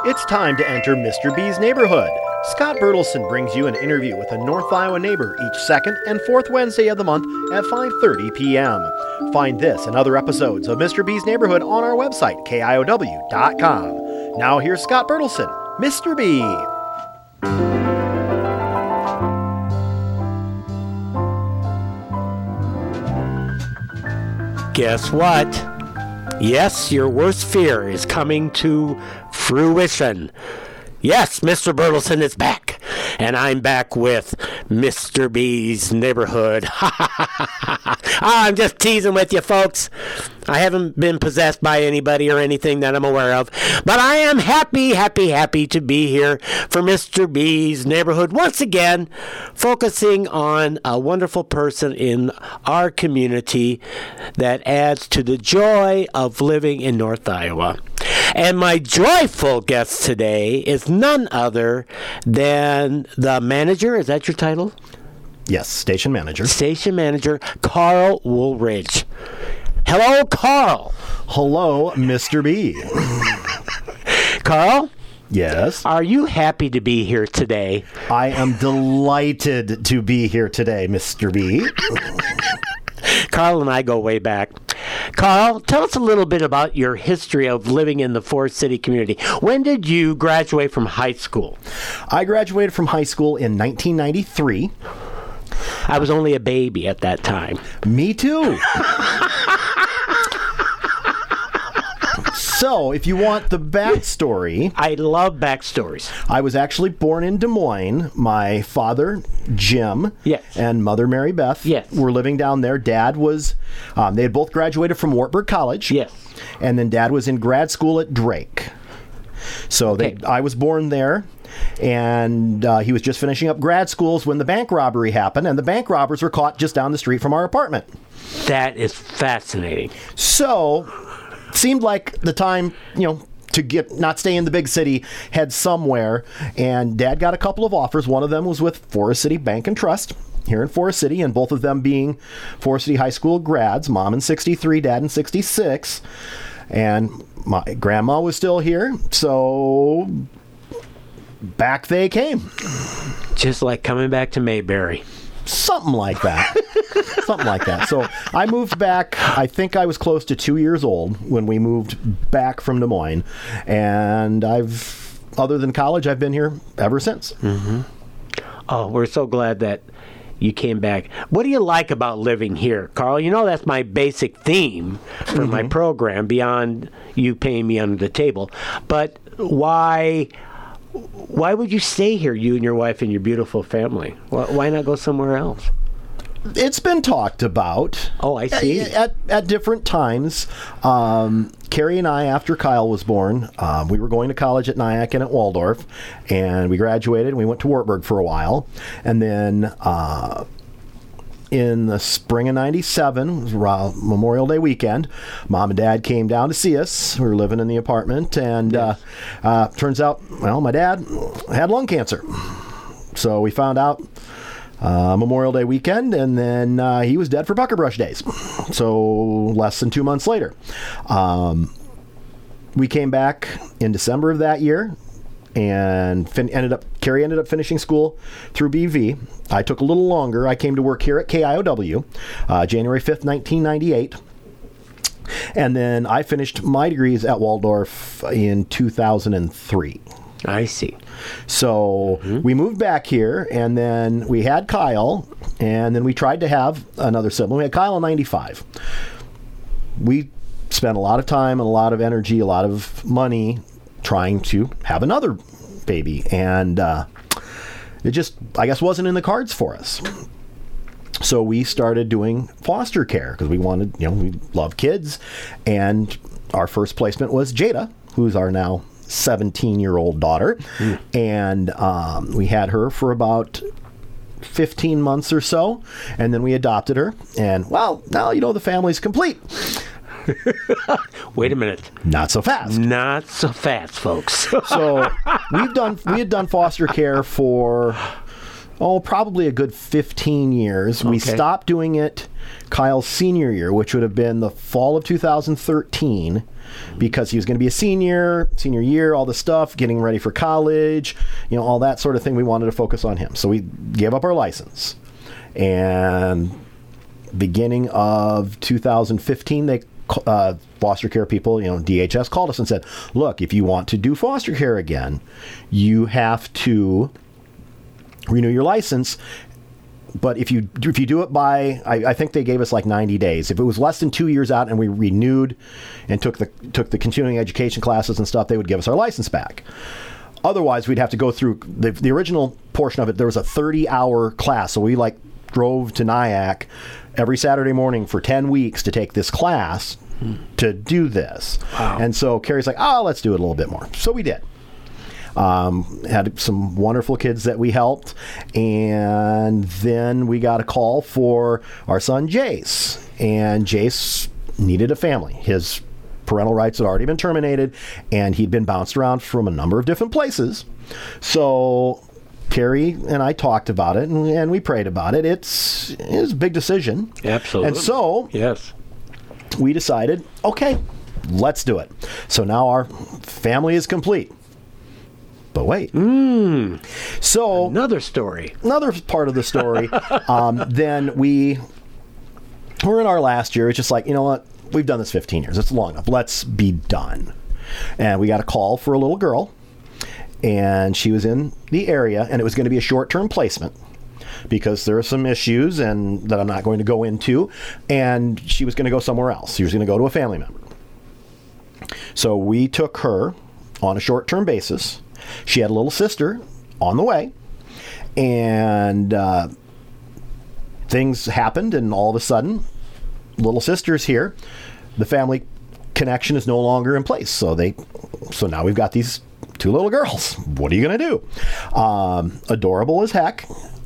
It's time to enter Mr. B's neighborhood. Scott Bertelson brings you an interview with a North Iowa neighbor each second and fourth Wednesday of the month at 5:30 p.m. Find this and other episodes of Mr. B's neighborhood on our website, KIOW.com. Now here's Scott Bertelson, Mr. B. Guess what? Yes, your worst fear is coming to fruition. Yes, Mr. Bertelson is back, and I'm back with Mr. B's neighborhood. I'm just teasing with you, folks. I haven't been possessed by anybody or anything that I'm aware of, but I am happy to be here for Mr. B's neighborhood once again, focusing on a wonderful person in our community that adds to the joy of living in North Iowa. And my joyful guest today is none other than the manager. Is that your title? Yes, station manager. Station manager, Carl Woolridge. Hello, Carl. Hello, Mr. B. Carl? Yes? Are you happy to be here today? I am delighted to be here today, Mr. B. Carl and I go way back. Carl, tell us a little bit about your history of living in the Forest City community. When did you graduate from high school? I graduated from high school in 1993. I was only a baby at that time. Me too. So, if you want the backstory... I love backstories. I was actually born in Des Moines. My father, Jim, yes, and mother, Mary Beth, yes, were living down there. Dad was... they had both graduated from Wartburg College. Yes. And then Dad was in grad school at Drake. So I was born there. And he was just finishing up grad schools when the bank robbery happened, and the bank robbers were caught just down the street from our apartment. That is fascinating. So, seemed like the time, to not stay in the big city, head somewhere. And Dad got a couple of offers. One of them was with Forest City Bank and Trust here in Forest City, and both of them being Forest City High School grads. Mom in 63, Dad in 66. And my grandma was still here, so... back they came. Just like coming back to Mayberry. Something like that. Something like that. So I moved back, I think I was close to 2 years old when we moved back from Des Moines. And other than college, I've been here ever since. Mm-hmm. Oh, we're so glad that you came back. What do you like about living here, Carl? That's my basic theme for my program, beyond you paying me under the table. But why would you stay here, you and your wife and your beautiful family? Why not go somewhere else? It's been talked about. Oh, I see. At different times. Carrie and I, after Kyle was born, we were going to college at Nyack and at Waldorf, and we graduated, and we went to Wartburg for a while. And then in the spring of 97, Memorial Day weekend, Mom and Dad came down to see us. We were living in the apartment, and turns out, my dad had lung cancer. So we found out Memorial Day weekend, and then he was dead for Pucker Brush days. So less than 2 months later. We came back in December of that year, and Carrie ended up finishing school through BV. I took a little longer. I came to work here at KIOW, January 5th, 1998. And then I finished my degrees at Waldorf in 2003. I see. So we moved back here, and then we had Kyle, and then we tried to have another sibling. We had Kyle in 95. We spent a lot of time and a lot of energy, a lot of money trying to have another baby, and it just, I guess, wasn't in the cards for us. So we started doing foster care because we wanted, we love kids, and our first placement was Jada, who's our now 17-year-old daughter, and we had her for about 15 months or so, and then we adopted her, and now the family's complete. Wait a minute. Not so fast. Not so fast, folks. So we had done foster care for probably a good 15 years. We stopped doing it Kyle's senior year, which would have been the fall of 2013, because he was going to be a senior year, all the stuff, getting ready for college, all that sort of thing. We wanted to focus on him. So we gave up our license. And beginning of 2015, they foster care people, DHS called us and said, look, if you want to do foster care again, you have to renew your license. But if you do it by, I think they gave us like 90 days. If it was less than 2 years out and we renewed and took the continuing education classes and stuff, they would give us our license back. Otherwise, we'd have to go through the original portion of it. There was a 30-hour class, so we drove to Nyack every Saturday morning for 10 weeks to take this class to do this. Wow. And so Carrie's like, let's do it a little bit more. So we did. Had some wonderful kids that we helped. And then we got a call for our son, Jace. And Jace needed a family. His parental rights had already been terminated, and he'd been bounced around from a number of different places. So Carrie and I talked about it, and we prayed about it. It was a big decision. Absolutely. And so we decided, okay, let's do it. So now our family is complete. But wait. So another story. Another part of the story. Then we're in our last year. It's just like, you know what? We've done this 15 years. It's long enough. Let's be done. And we got a call for a little girl. And she was in the area, and it was going to be a short-term placement because there are some issues and that I'm not going to go into. And she was going to go somewhere else. She was going to go to a family member. So we took her on a short-term basis. She had a little sister on the way, and things happened, and all of a sudden, little sister's here. The family connection is no longer in place. So now we've got these two little girls. What are you going to do? Adorable as heck.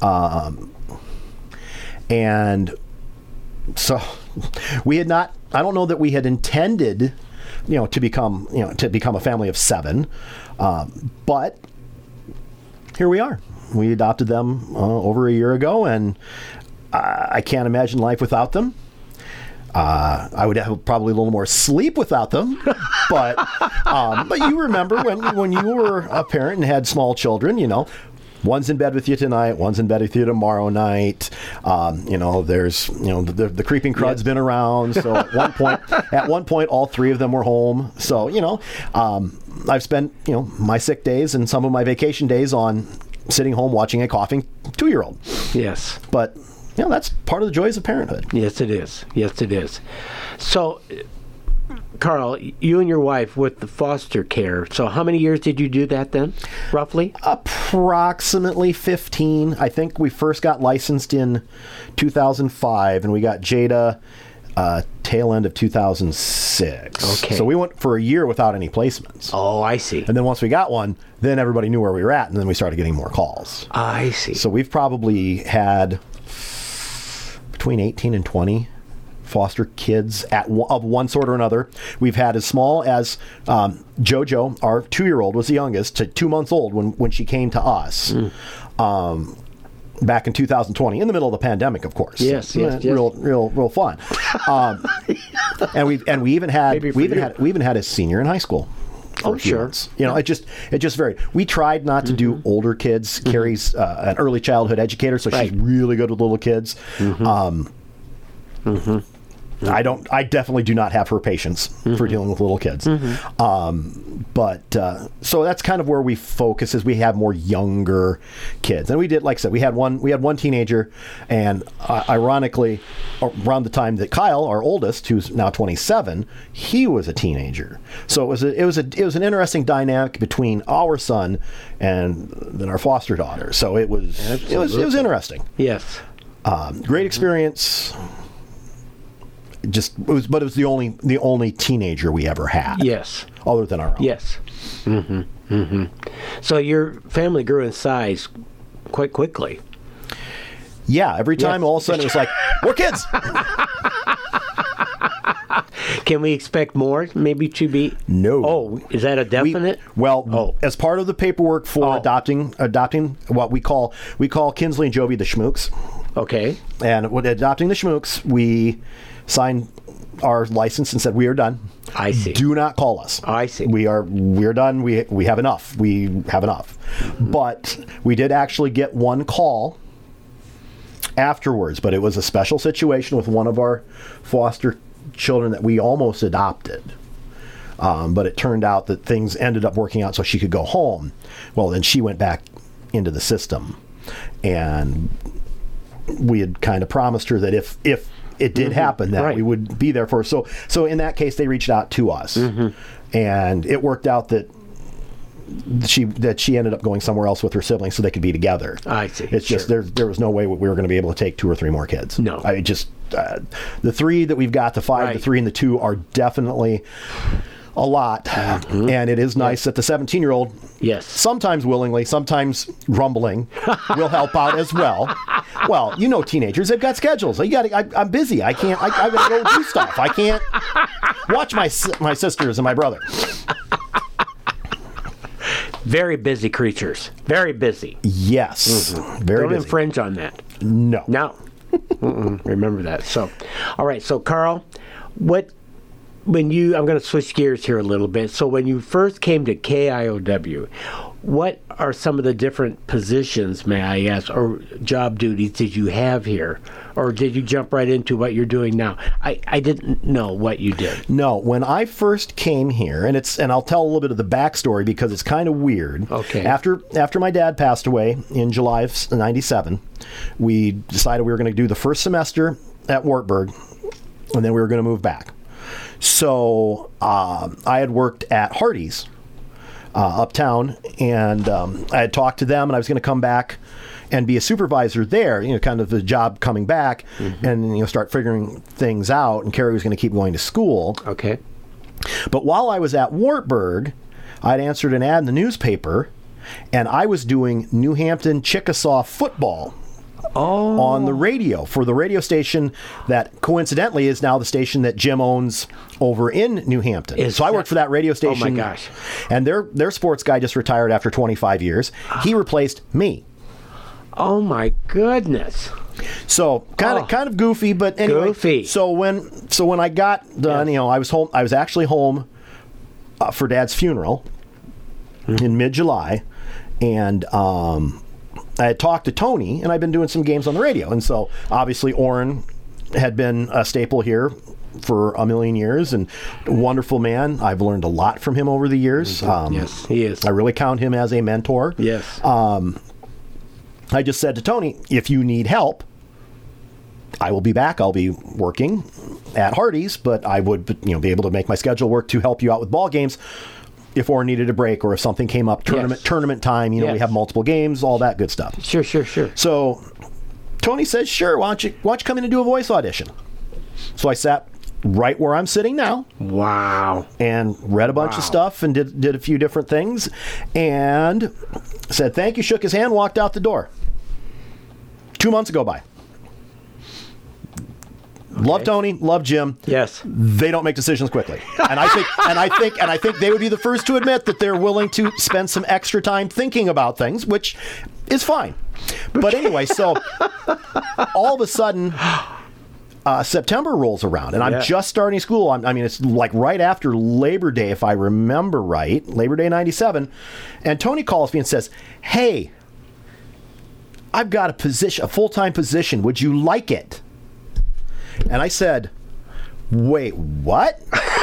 And so we had not, I don't know that we had intended, to become a family of 7. But here we are. We adopted them over a year ago, and I can't imagine life without them. I would have probably a little more sleep without them, but you remember when you were a parent and had small children, one's in bed with you tonight, one's in bed with you tomorrow night. There's the creeping crud's been around. So at one point, all 3 of them were home. So I've spent my sick days and some of my vacation days on sitting home watching a coughing 2-year-old. Yes, but. That's part of the joys of parenthood. Yes, it is. Yes, it is. So, Carl, you and your wife with the foster care. So how many years did you do that then, roughly? Approximately 15. I think we first got licensed in 2005, and we got Jada tail end of 2006. Okay. So we went for a year without any placements. Oh, I see. And then once we got one, then everybody knew where we were at, and then we started getting more calls. I see. So we've probably had between 18 and 20 foster kids of one sort or another. We've had as small as JoJo, our 2-year-old, was the youngest, to 2 months old when she came to us. Back in 2020, in the middle of the pandemic, of course. Yes. Real fun. And we even had a senior in high school. Oh, sure. Months. It just varied. We tried not to do older kids. Carrie's an early childhood educator, so she's really good with little kids. I definitely do not have her patience for dealing with little kids. So that's kind of where we focus, is we have more younger kids. And we did, like I said, we had one teenager, and ironically, around the time that Kyle, our oldest, who's now 27, he was a teenager. So it was an interesting dynamic between our son and then our foster daughter. So it was interesting. Yes. Great experience. It was the only teenager we ever had. Yes. Other than our own. Yes. So your family grew in size quite quickly. Yeah. Every time, all of a sudden, it was like, more kids. Can we expect more? Maybe to be? No. Oh, is that a definite? As part of the paperwork for adopting what we call Kinsley and Joby the Schmooks. Okay. And with adopting the Schmooks, we signed our license and said we are done. I see. Do not call us. I see. We're done. We have enough. We have enough. But we did actually get one call afterwards, but it was a special situation with one of our foster children that we almost adopted. But it turned out that things ended up working out so she could go home. Well, then she went back into the system, and we had kind of promised her that if it did happen, that we would be there for her. So in that case, they reached out to us, and it worked out that she ended up going somewhere else with her siblings so they could be together. I see. It's just there was no way we were going to be able to take 2 or 3 more kids. No. I just the 3 that we've got, the 5, the 3, and the 2 are definitely a lot, and it is nice that the 17-year-old, sometimes willingly, sometimes grumbling, will help out as well. Well, you know, teenagers, they've got schedules. I'm busy. I can't. I got to go do stuff. I can't watch my sisters and my brother. Very busy creatures. Very busy. Yes. Very Don't busy. infringe on that. No. No. Remember that. So, all right. So, Carl, I'm going to switch gears here a little bit. So when you first came to KIOW, what are some of the different positions, may I ask, or job duties did you have here? Or did you jump right into what you're doing now? I didn't know what you did. No, when I first came here, and I'll tell a little bit of the backstory because it's kind of weird. Okay. After my dad passed away in July of '97, we decided we were going to do the first semester at Wartburg, and then we were going to move back. So I had worked at Hardee's uptown, and I had talked to them, and I was going to come back and be a supervisor there, kind of the job coming back, and start figuring things out. And Carrie was going to keep going to school. Okay. But while I was at Wartburg, I'd answered an ad in the newspaper, and I was doing New Hampton Chickasaw football. On the radio for the radio station that coincidentally is now the station that Jim owns over in New Hampton. So I worked for that radio station. Oh my gosh. And their sports guy just retired after 25 years. He replaced me. Oh my goodness. So kind of goofy, but anyway. Goofy. So when I got done, I was home. I was actually home for Dad's funeral in mid-July, and I had talked to Tony, and I'd been doing some games on the radio. And so, obviously, Orrin had been a staple here for a million years, and a wonderful man. I've learned a lot from him over the years. Yes, he is. I really count him as a mentor. Yes. I just said to Tony, if you need help, I will be back. I'll be working at Hardee's, but I would be able to make my schedule work to help you out with ball games. If Orrin needed a break, or if something came up, tournament time, we have multiple games, all that good stuff. Sure. So Tony says, sure, why don't you come in and do a voice audition? So I sat right where I'm sitting now. Wow. And read a bunch of stuff and did a few different things, and said thank you, shook his hand, walked out the door. 2 months go by. Love Tony, love Jim. Yes. They don't make decisions quickly. And I think they would be the first to admit that they're willing to spend some extra time thinking about things, which is fine. But anyway, so all of a sudden September rolls around, and I'm just starting school. I mean, it's like right after Labor Day, if I remember right, Labor Day 97. And Tony calls me and says, "Hey, I've got a full-time position. Would you like it?" And I said, "Wait, what?"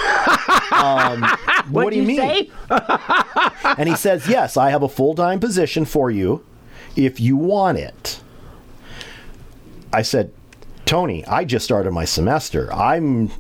What do you mean? Say? And he says, "Yes, I have a full-time position for you if you want it." I said, "Tony, I just started my semester. The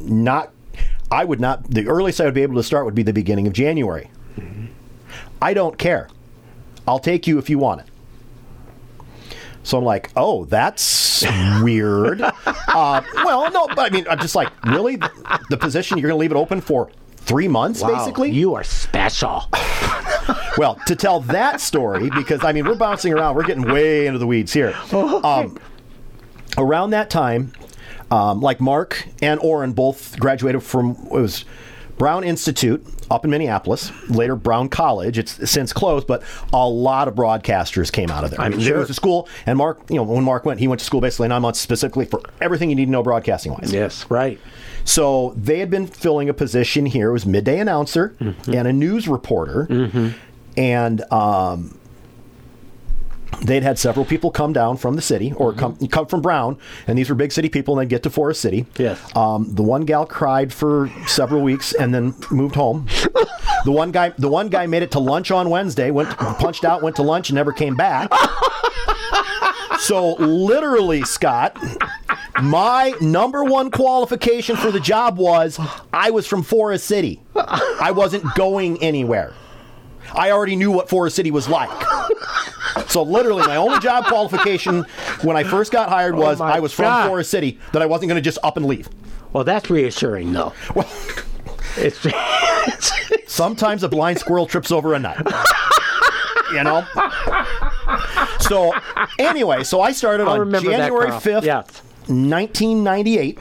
earliest I would be able to start would be the beginning of January. I don't care. I'll take you if you want it." So I'm like, "Oh, that's weird." Well, no, but I mean, I'm just like, really? The position, you're going to leave it open for 3 months, basically? You are special. Well, to tell that story, because, I mean, we're bouncing around. We're getting way into the weeds here. Around that time, like Mark and Orrin both graduated from, it was Brown Institute up in Minneapolis, later Brown College. It's since closed, but a lot of broadcasters came out of there. There was a school, and Mark, when Mark went, he went to school basically 9 months specifically for everything you need to know broadcasting-wise. Yes, right. So they had been filling a position here. It was midday announcer and a news reporter. And they'd had several people come down from the city or come from Brown, and these were big city people, and they'd get to Forest City. Yes. The one gal cried for several weeks and then moved home. The one guy made it to lunch on Wednesday, punched out, went to lunch, and never came back. So literally, Scott, my number one qualification for the job was I was from Forest City. I wasn't going anywhere. I already knew what Forest City was like. So literally, my only job qualification when I first got hired was I was from Forest City, that I wasn't going to just up and leave. Well, that's reassuring, though. Well, sometimes a blind squirrel trips over a nut. So anyway, I started on January 5th, 1998.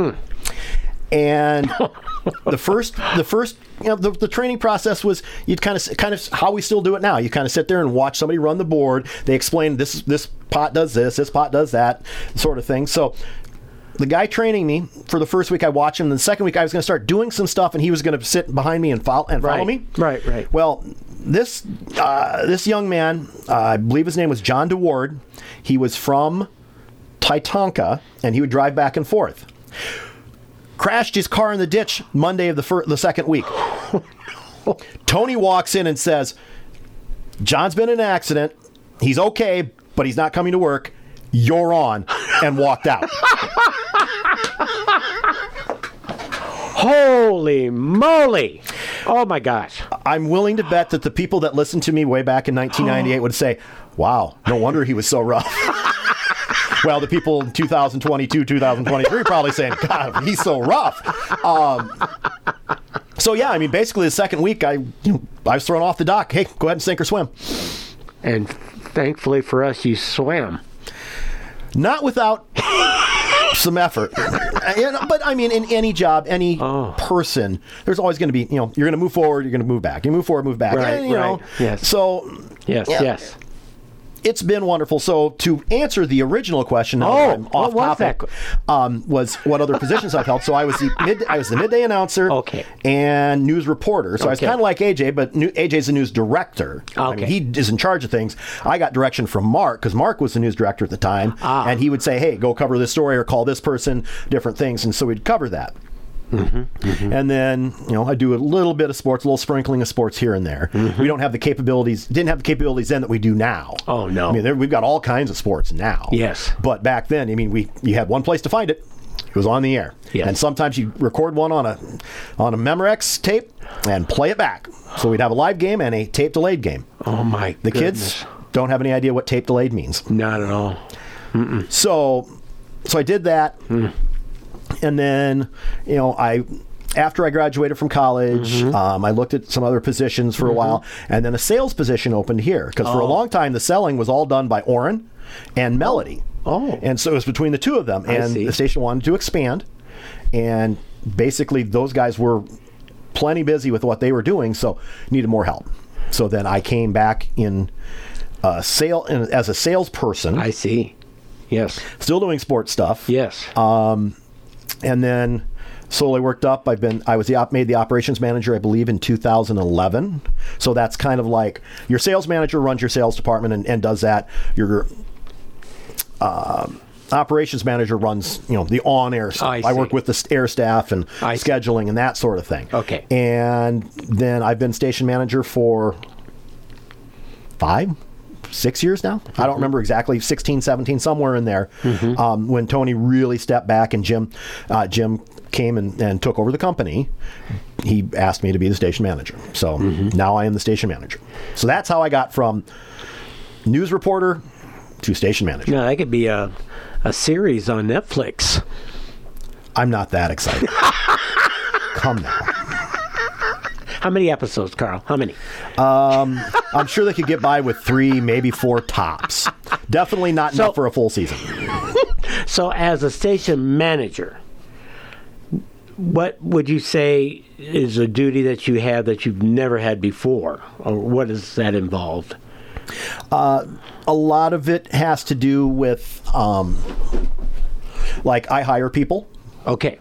And the first, the training process was you'd kind of how we still do it now. You kind of sit there and watch somebody run the board. They explain this pot does this pot does that, sort of thing. So the guy training me for the first week, I watched him. The second week, I was going to start doing some stuff, and he was going to sit behind me and follow me. Right. Well, this young man, I believe his name was John DeWard. He was from Titonka, and he would drive back and forth. Crashed his car in the ditch Monday of the second week. Tony walks in and says, John's been in an accident. He's okay, but he's not coming to work. You're on. And walked out. Holy moly. Oh, my gosh. I'm willing to bet that the people that listened to me way back in 1998 would say, wow, no wonder he was so rough. Well, the people in 2022, 2023 probably saying, God, he's so rough. So, yeah, I mean, basically the second week, I was thrown off the dock. Hey, go ahead and sink or swim. And thankfully for us, you swam. Not without some effort. But, I mean, in any job, any person, there's always going to be, you're going to move forward, you're going to move back. You move forward, move back. Right, and, Yes. So, Yes. It's been wonderful. So to answer the original question, was what other positions I've held. So I was the midday announcer, and news reporter. So I was kind of like AJ, but AJ's the news director. I mean, he is in charge of things. I got direction from Mark because Mark was the news director at the time, and he would say, "Hey, go cover this story or call this person," different things, and so we'd cover that. And then, I do a little bit of sports, a little sprinkling of sports here and there. We don't have the capabilities, didn't have the capabilities then that we do now. Oh, no. I mean, we've got all kinds of sports now. Yes. But back then, I mean, you had one place to find it. It was on the air. Yes. And sometimes you record one on a Memorex tape and play it back. So we'd have a live game and a tape delayed game. Oh, my The kids don't have any idea what tape delayed means. Not at all. So I did that. And then, after I graduated from college, I looked at some other positions for a while, and then a sales position opened here. Because for a long time, the selling was all done by Orrin and Melody. Oh. And so it was between the two of them. And the station wanted to expand. And basically, those guys were plenty busy with what they were doing, so needed more help. So then I came back as a salesperson. I see. Yes. Still doing sports stuff. Yes. And then slowly worked up. I was made the operations manager, I believe, in 2011. So that's kind of like your sales manager runs your sales department and does that. Your operations manager runs, the on-air stuff. I work with the air staff and scheduling and that sort of thing. Okay. And then I've been station manager for 6 years now. I don't remember exactly, 16, 17, somewhere in there, when Tony really stepped back and Jim came and took over the company. He asked me to be the station manager. So now I am the station manager. So that's how I got from news reporter to station manager. Now, that could be a series on How many episodes, Carl? How many? I'm sure they could get by with 3, maybe 4 tops. Definitely not enough for a full season. So as a station manager, what would you say is a duty that you have that you've never had before? Or what does that involve? A lot of it has to do with, like, I hire people. Okay.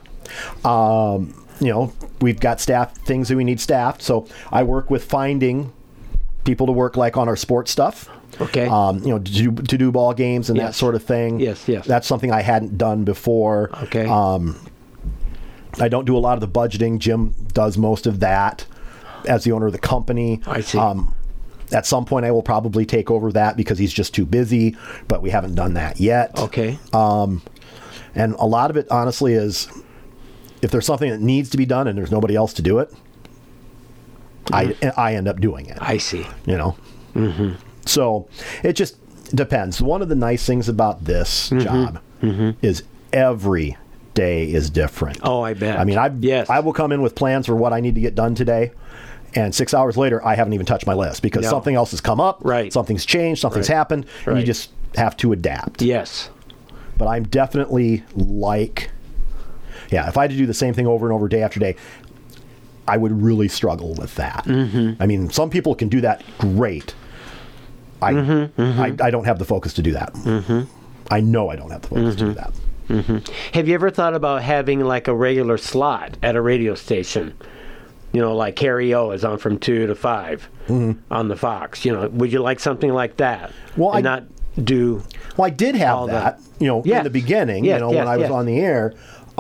We've got things that we need staffed. So I work with finding people to work, like, on our sports stuff. Okay. To do ball games and that sort of thing. Yes. That's something I hadn't done before. Okay. I don't do a lot of the budgeting. Jim does most of that as the owner of the company. I see. At some point, I will probably take over that because he's just too busy, but we haven't done that yet. Okay. And a lot of it, honestly, is if there's something that needs to be done and there's nobody else to do it, I end up doing it. I see. Mm-hmm. So it just depends. One of the nice things about this job is every day is different. Oh, I bet. I mean, I will come in with plans for what I need to get done today, and 6 hours later, I haven't even touched my list because something else has come up, something's changed, something's happened, and you just have to adapt. Yes. But I'm definitely if I had to do the same thing over and over day after day, I would really struggle with that. I mean, some people can do that great. I don't have the focus to do that. I know I don't have the focus to do that. Have you ever thought about having like a regular slot at a radio station? Like Harry O is on from 2 to 5 on the Fox. Would you like something like that? Well, not do. Well, I did have that. In the beginning. When I was on the air.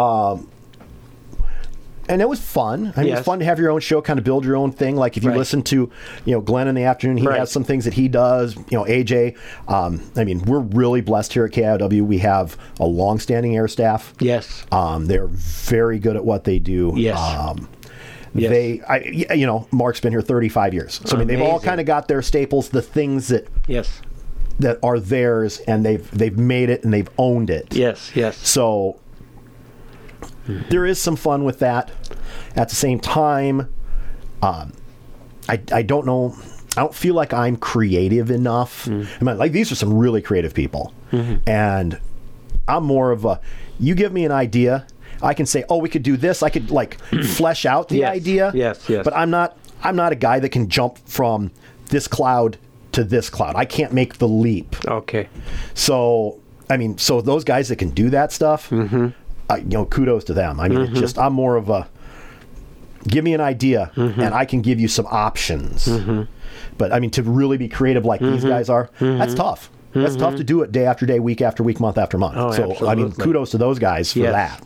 And it was fun. I mean, it's fun to have your own show, kind of build your own thing. Like if you listen to, Glenn in the afternoon, he has some things that he does. AJ. I mean, we're really blessed here at KIOW. We have a long-standing air staff. Yes. They're very good at what they do. Yes. Mark's been here 35 years. So I mean, they've all kind of got their staples, the things that that are theirs, and they've made it and they've owned it. Yes. So there is some fun with that. At the same time, I don't know. I don't feel like I'm creative enough. I mean, like these are some really creative people, and I'm more of a. You give me an idea, I can say, "Oh, we could do this." I could like flesh out the idea. Yes. But I'm not a guy that can jump from this cloud to this cloud. I can't make the leap. Okay. So I mean, those guys that can do that stuff. Kudos to them. I mean, it's just I'm more of a give me an idea and I can give you some options. But I mean, to really be creative like these guys are, that's tough. That's tough to do it day after day, week after week, month after month. Oh, so absolutely. I mean, kudos to those guys for that.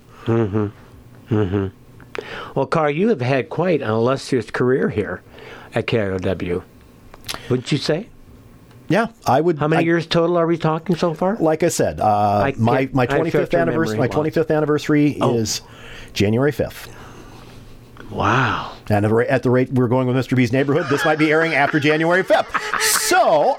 Well, Carl, you have had quite an illustrious career here at KIOW. Wouldn't you say? Yeah, I would. How many years total are we talking so far? Like I said, my 25th anniversary. My 25th anniversary is January 5th. Wow! And at the rate we're going with Mr. B's Neighborhood, this might be airing after January 5th. So,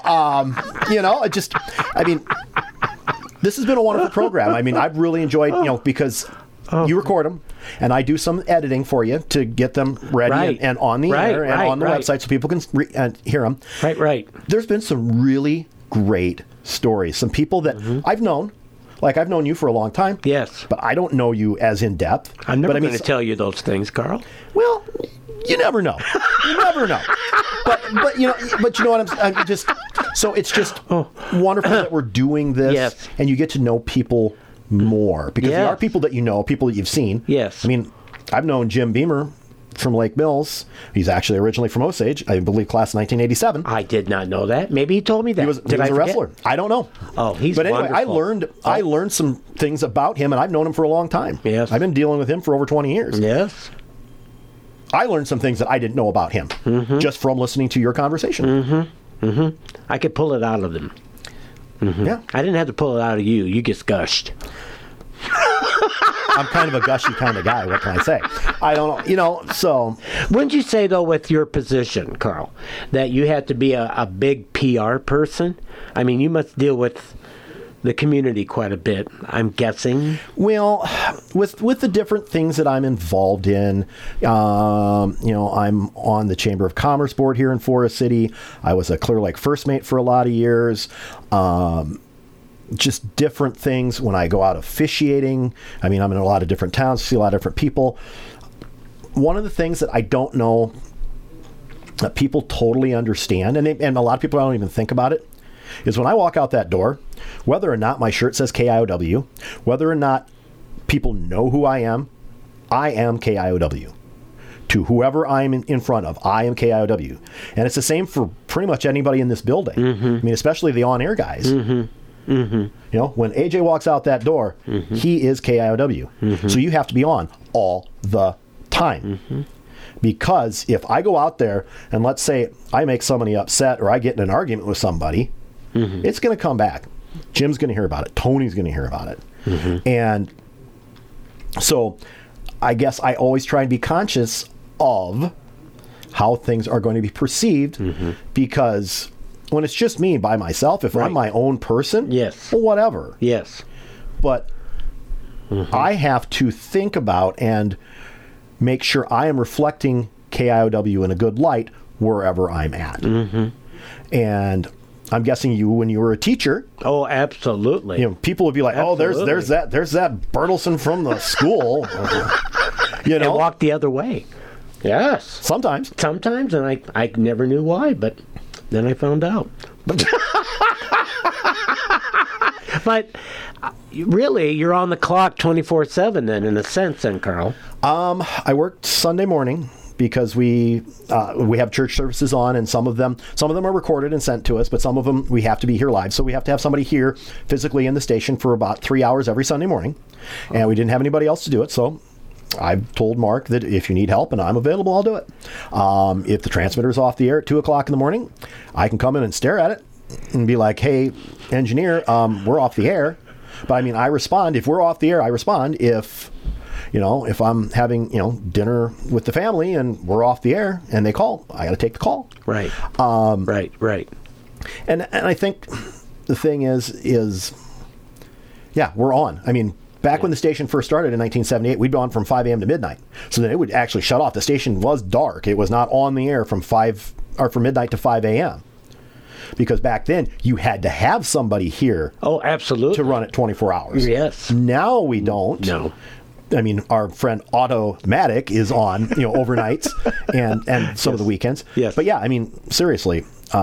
this has been a wonderful program. I mean, I've really enjoyed, because you record them, and I do some editing for you to get them ready and on the air and on the website so people can hear them. Right. There's been some really great stories. Some people that I've known. Like, I've known you for a long time. Yes. But I don't know you as in depth. I'm never going to tell you those things, Carl. Well, you never know. You never know. But you know what I'm just. So it's just wonderful that we're doing this, and you get to know people more because there are people that you know, people that you've seen. Yes. I mean, I've known Jim Beamer from Lake Mills. He's actually originally from Osage, I believe, class 1987. I did not know that. Maybe he told me that. He was a wrestler. I don't know. Oh, he's But anyway, wonderful. I learned some things about him, and I've known him for a long time. Yes. I've been dealing with him for over 20 years. Yes. I learned some things that I didn't know about him just from listening to your conversation. I could pull it out of them. Yeah. I didn't have to pull it out of you. You just gushed. I'm kind of a gushy kind of guy. What can I say? I don't know. So. Wouldn't you say, though, with your position, Carl, that you had to be a big PR person? I mean, you must deal with the community quite a bit, I'm guessing. Well, with the different things that I'm involved in, I'm on the Chamber of Commerce board here in Forest City. I was a Clear Lake First Mate for a lot of years. Just different things when I go out officiating. I mean, I'm in a lot of different towns, see a lot of different people. One of the things that I don't know that people totally understand, and a lot of people don't even think about it, is when I walk out that door, whether or not my shirt says KIOW, whether or not people know who I am KIOW. To whoever I'm in front of, I am KIOW. And it's the same for pretty much anybody in this building. Mm-hmm. I mean, especially the on-air guys. Mm-hmm. Mm-hmm. When AJ walks out that door, mm-hmm. he is KIOW. Mm-hmm. So you have to be on all the time. Mm-hmm. Because if I go out there and let's say I make somebody upset or I get in an argument with somebody, mm-hmm. it's going to come back. Jim's going to hear about it. Tony's going to hear about it. Mm-hmm. And so I guess I always try and be conscious of how things are going to be perceived, mm-hmm. because when it's just me by myself, if I'm my own person, yes, well, whatever. Yes. But mm-hmm. I have to think about and make sure I am reflecting KIOW in a good light wherever I'm at. Mm-hmm. And I'm guessing you, when you were a teacher. Oh, absolutely. People would be like, absolutely. there's that Bertelsen from the school. And walk the other way. Yes. Sometimes, and I never knew why, but then I found out. But really, you're on the clock 24/7 then, in a sense, then, Carl. I worked Sunday morning because we have church services on, and some of them are recorded and sent to us, but some of them we have to be here live. So we have to have somebody here physically in the station for about 3 hours every Sunday morning, and we didn't have anybody else to do it. So I've told Mark that if you need help and I'm available, I'll do it. If the transmitter's off the air at 2 o'clock in the morning, I can come in and stare at it and be like, "Hey, engineer, we're off the air." But I mean, I respond. If we're off the air, I respond. If I'm having, dinner with the family and we're off the air and they call, I got to take the call. Right. Right. And I think the thing is, we're on. I mean, back when the station first started in 1978, we'd be on from 5 a.m. to midnight. So then it would actually shut off. The station was dark. It was not on the air from midnight to 5 a.m. Because back then, you had to have somebody here. Oh, absolutely. To run it 24 hours. Yes. Now we don't. No. I mean, our friend Automatic is on, overnights and some of the weekends. Yes. But yeah, I mean, seriously,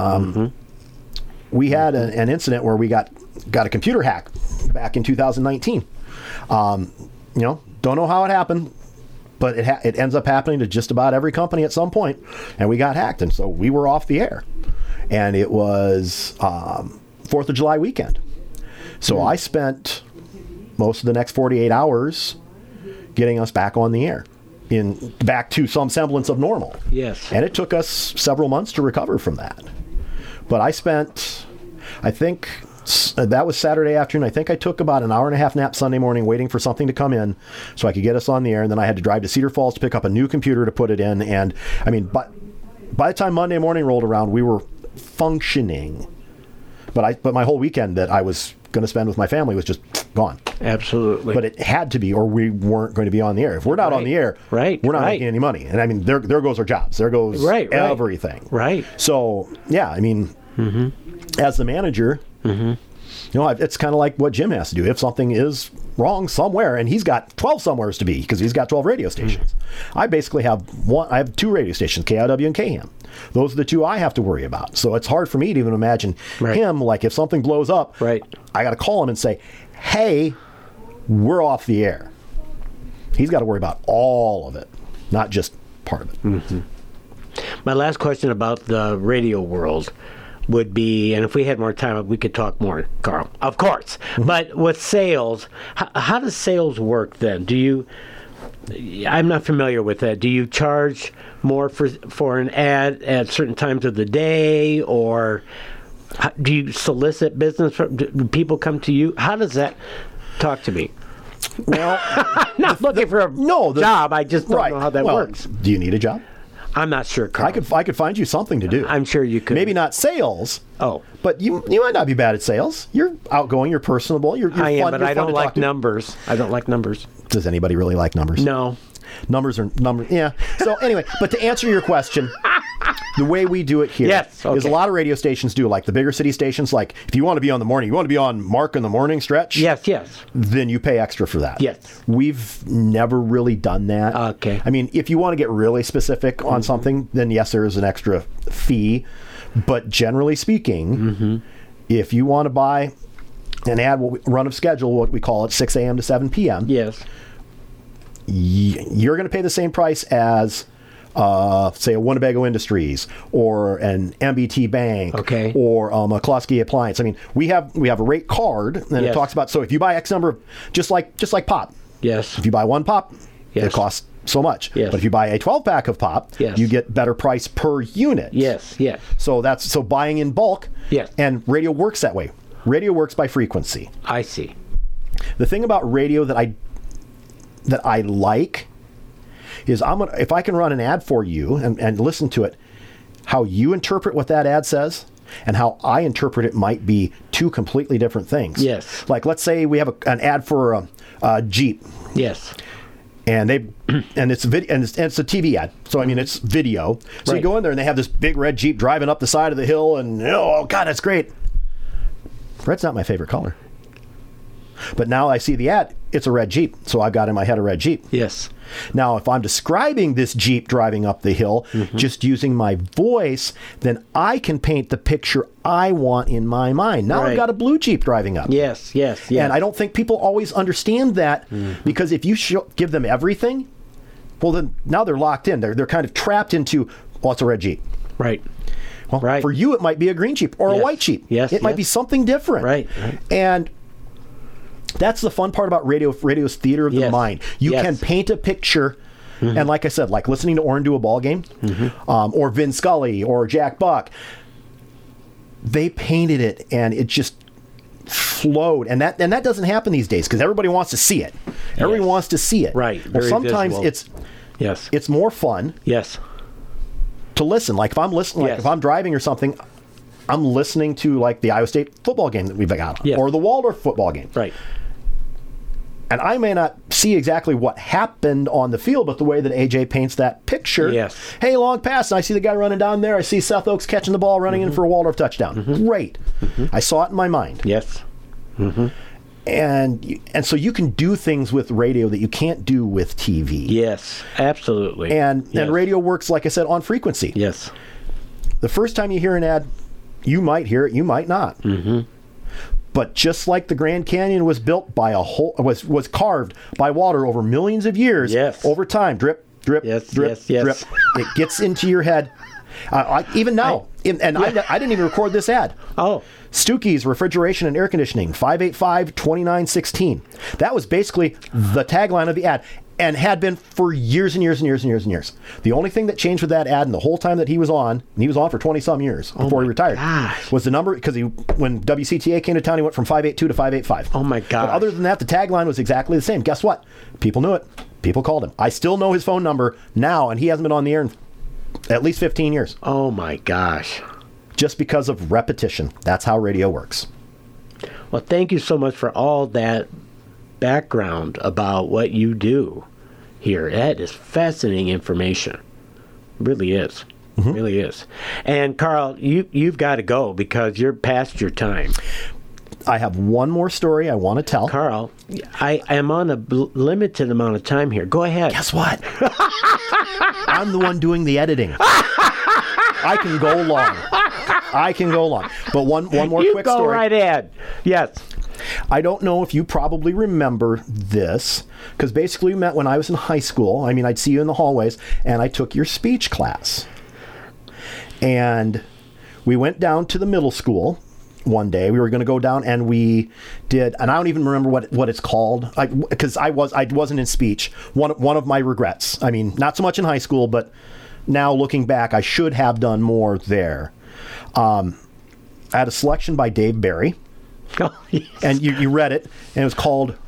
we had an incident where we got a computer hack back in 2019. Don't know how it happened, but it ends up happening to just about every company at some point, and we got hacked, and so we were off the air. And it was 4th of July weekend. So I spent most of the next 48 hours getting us back on the air, back to some semblance of normal. Yes. And it took us several months to recover from that. But I spent, I think, that was Saturday afternoon. I think I took about an hour and a half nap Sunday morning waiting for something to come in so I could get us on the air. And then I had to drive to Cedar Falls to pick up a new computer to put it in. And, I mean, by the time Monday morning rolled around, we were functioning. But my whole weekend that I was going to spend with my family was just gone. Absolutely. But it had to be, or we weren't going to be on the air. If we're not on the air, we're not making any money. And I mean, there goes our jobs. There goes everything. Right. So, yeah, I mean, as the manager, it's kind of like what Jim has to do. If something is wrong somewhere, and he's got 12 somewheres to be, because he's got 12 radio stations. I basically have I have 2 radio stations, KIW and KHAM. Those are the 2 I have to worry about. So it's hard for me to even imagine him, like if something blows up, I got to call him and say, "Hey, we're off the air." He's got to worry about all of it, not just part of it. Mm-hmm. My last question about the radio world would be, and if we had more time, we could talk more, Carl, of course. Mm-hmm. But with sales, how does sales work then? I'm not familiar with that. Do you charge more for an ad at certain times of the day, or do you solicit business? Do people come to you? How does that talk to me? Well, I'm not looking for a job. I just don't know how that works. Do you need a job? I'm not sure, Carl. I could find you something to do. I'm sure you could. Maybe not sales. Oh. But you might not be bad at sales. You're outgoing. You're personable. You're I am, fun, but you're I fun don't to like talk to. numbers. I don't like numbers. Does anybody really like numbers? No. Numbers are numbers. Yeah. So anyway, but to answer your question, the way we do it here Yes, okay. is a lot of radio stations do, like the bigger city stations, like if you want to be on the morning, you want to be on Mark in the morning stretch, Yes. then you pay extra for that. Yes. We've never really done that. Okay. I mean, if you want to get really specific on something, then yes, there is an extra fee. But generally speaking, if you want to buy an ad run of schedule, what we call it, 6 a.m. to 7 p.m., Yes. you're going to pay the same price as, say, a Winnebago Industries or an MBT Bank, Okay. or a McCluskey Appliance. I mean, we have a rate card, and it Yes. talks about, so if you buy X number of, just like pop, Yes. if you buy one pop, Yes. it costs so much. Yes. But if you buy a 12-pack of pop, Yes. you get better price per unit. Yes. So buying in bulk. Yes. And radio works that way. Radio works by frequency. I see. The thing about radio that I like is if I can run an ad for you and listen to it, how you interpret what that ad says and how I interpret it might be two completely different things. Yes. Like, let's say we have an ad for a Jeep. Yes. And it's a TV ad, so I mean it's video. So Right. you go in there and they have this big red Jeep driving up the side of the hill, and oh god, that's great. Red's not my favorite color, but now I see the ad, it's a red Jeep, so I've got in my head a red Jeep. Yes. Now, if I'm describing this Jeep driving up the hill, just using my voice, then I can paint the picture I want in my mind. Now I've Right. got a blue Jeep driving up. Yes. And I don't think people always understand that, because if you give them everything, well, then now they're locked in. They're kind of trapped into, well, it's a red Jeep. Right. Well, Right. for you, it might be a green Jeep or a Yes. white Jeep. Yes, It might yes. be something different. Right. And that's the fun part about radio. Radio's theater of the Yes. mind. You Yes. can paint a picture. And like I said, like listening to Orin do a ball game, or Vin Scully or Jack Buck, they painted it and it just flowed. And that doesn't happen these days because everybody wants to see it. Everybody Yes. wants to see it. Right. Well, Very sometimes visual. Yes. it's more fun Yes. to listen. Like if I'm listening, like Yes. if I'm driving or something, I'm listening to like the Iowa State football game that we've got, Yes. or the Waldorf football game. Right. And I may not see exactly what happened on the field, but the way that AJ paints that picture. Yes. Hey, long pass, and I see the guy running down there. I see Seth Oaks catching the ball, running in for a Waldorf touchdown. Great. I saw it in my mind. Yes. And so you can do things with radio that you can't do with TV. Yes. Absolutely. And Yes. radio works, like I said, on frequency. Yes. The first time you hear an ad, you might hear it, you might not. But just like the Grand Canyon was built by was carved by water over millions of years, Yes. over time, drip, drip, Yes, drip, yes, yes. drip, it gets into your head. Even now, I didn't even record this ad. Oh. Stookies Refrigeration and Air Conditioning, 585-2916. That was basically the tagline of the ad, and had been for years and years and years and years and years. The only thing that changed with that ad in the whole time that he was on, and he was on for 20-some years before he retired, gosh. was the number, because when WCTA came to town, he went from 582 to 585. Oh, my But gosh. other than that, the tagline was exactly the same. Guess what? People knew it. People called him. I still know his phone number now, and he hasn't been on the air in at least 15 years. Oh, my gosh. Just because of repetition. That's how radio works. Well, thank you so much for all that background about what you do here. That is fascinating information. Really is. Really is. And Carl, you've got to go because you're past your time. I have one more story I want to tell. Carl, I am on a limited amount of time here. Go ahead. Guess what? I'm the one doing the editing. I can go long. But one more you quick go story. right ahead. Yes. I don't know if you probably remember this, because basically we met when I was in high school. I mean, I'd see you in the hallways, and I took your speech class. And we went down to the middle school one day. We were going to go down, and we did, and I don't even remember what it's called, because I wasn't in speech. One of my regrets. I mean, not so much in high school, but now looking back, I should have done more there. I had a selection by Dave Barry. Oh, yes. And you read it, and it was called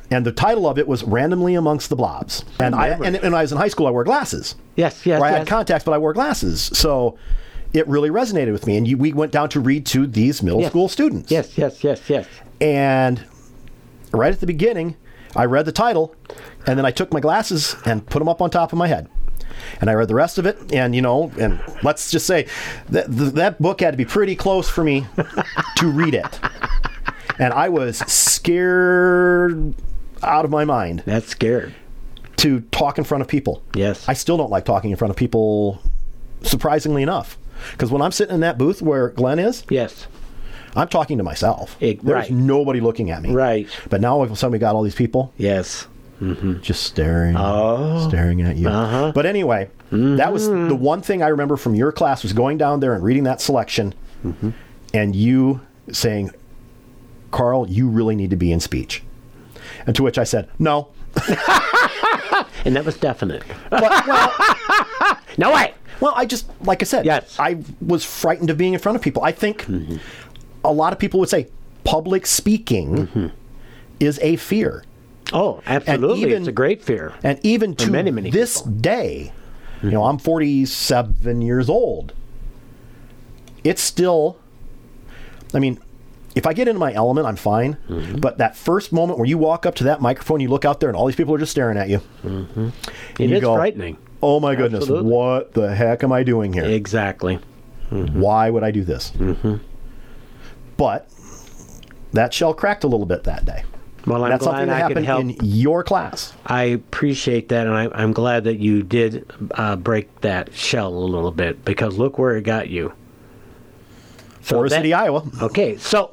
And the title of it was Randomly Amongst the Blobs. And when I was in high school, I wore glasses. Yes. Or I had contacts, but I wore glasses. So it really resonated with me. And we went down to read to these middle school students. Yes. And right at the beginning, I read the title, and then I took my glasses and put them up on top of my head. And I read the rest of it, and and let's just say that book had to be pretty close for me to read it. And I was scared out of my mind. That's scared. To talk in front of people. Yes. I still don't like talking in front of people, surprisingly enough. Because when I'm sitting in that booth where Glenn is, yes, I'm talking to myself. There's right. nobody looking at me. Right. But now all of a sudden we got all these people. Yes. Just staring at you. But anyway, that was the one thing I remember from your class was going down there and reading that selection and you saying, Carl, you really need to be in speech. And to which I said, no. And that was definite. Well, no way. Well, I just, like I said, yes. I was frightened of being in front of people. I think a lot of people would say public speaking is a fear. Oh, absolutely. It's a great fear. And even to many this people. day, I'm 47 years old. It's still, I mean, if I get into my element, I'm fine. But that first moment where you walk up to that microphone, you look out there and all these people are just staring at you. It is frightening. Oh my goodness, Absolutely. what the heck am I doing here? Exactly. Why would I do this? But that shell cracked a little bit that day. Well, I'm That's glad something that I could happened help. in your class. I appreciate that, and I'm glad that you did break that shell a little bit, because look where it got you. Forest City, Iowa. Okay, so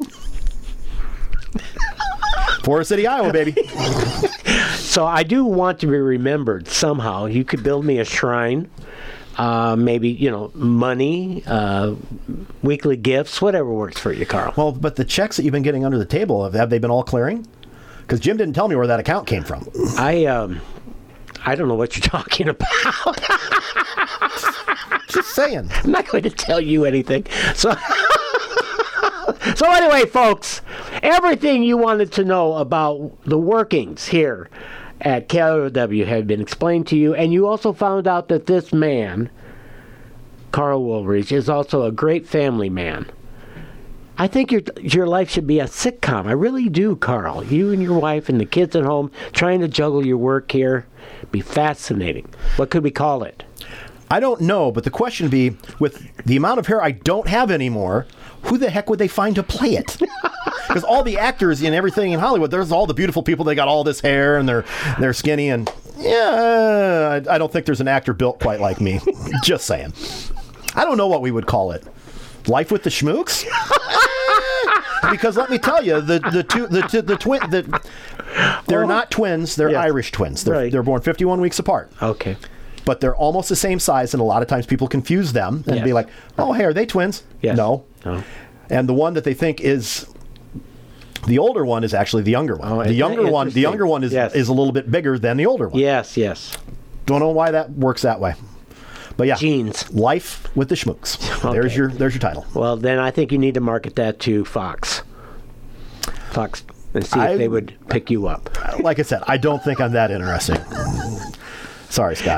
Forest City, Iowa, baby. So I do want to be remembered somehow. You could build me a shrine, maybe, money, weekly gifts, whatever works for you, Carl. Well, but the checks that you've been getting under the table, have they been all clearing? Because Jim didn't tell me where that account came from. I don't know what you're talking about. Just saying. I'm not going to tell you anything. So anyway, folks, everything you wanted to know about the workings here at KIOW had been explained to you, and you also found out that this man, Carl Woolridge, is also a great family man. I think your life should be a sitcom. I really do, Carl. You and your wife and the kids at home trying to juggle your work here. Be fascinating. What could we call it? I don't know, but the question would be, with the amount of hair I don't have anymore, who the heck would they find to play it? Because all the actors and everything in Hollywood, there's all the beautiful people, they got all this hair and they're skinny, and I don't think there's an actor built quite like me. Just saying. I don't know what we would call it. Life with the Schmooks? Because let me tell you, the twin, they're not twins, they're Irish twins. They're born 51 weeks apart. Okay. But they're almost the same size, and a lot of times people confuse them and be like, oh, hey, are they twins? Yes. No. And the one that they think is the older one is actually the younger one. Oh, the younger one is a little bit bigger than the older one. Yes. Don't know why that works that way. But yeah, genes. Life with the Schmooks. Okay. There's your title. Well, then I think you need to market that to Fox, and see if they would pick you up. Like I said, I don't think I'm that interesting. Sorry, Scott.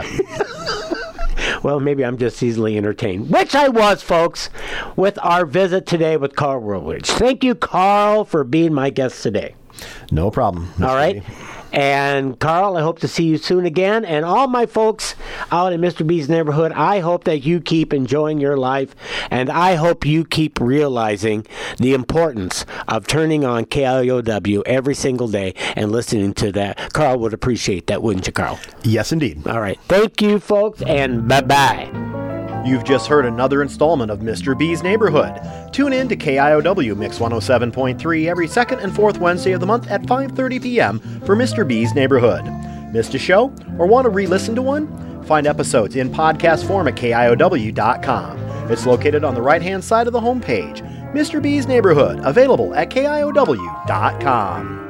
Well, maybe I'm just easily entertained, which I was, folks, with our visit today with Carl Woolridge. Thank you, Carl, for being my guest today. No problem. All right. And Carl, I hope to see you soon again. And all my folks out in Mr. B's neighborhood, I hope that you keep enjoying your life. And I hope you keep realizing the importance of turning on KIOW every single day and listening to that. Carl would appreciate that, wouldn't you, Carl? Yes, indeed. All right. Thank you, folks, and bye-bye. You've just heard another installment of Mr. B's Neighborhood. Tune in to KIOW Mix 107.3 every second and fourth Wednesday of the month at 5:30 p.m. for Mr. B's Neighborhood. Missed a show or want to re-listen to one? Find episodes in podcast form at KIOW.com. It's located on the right-hand side of the homepage. Mr. B's Neighborhood, available at KIOW.com.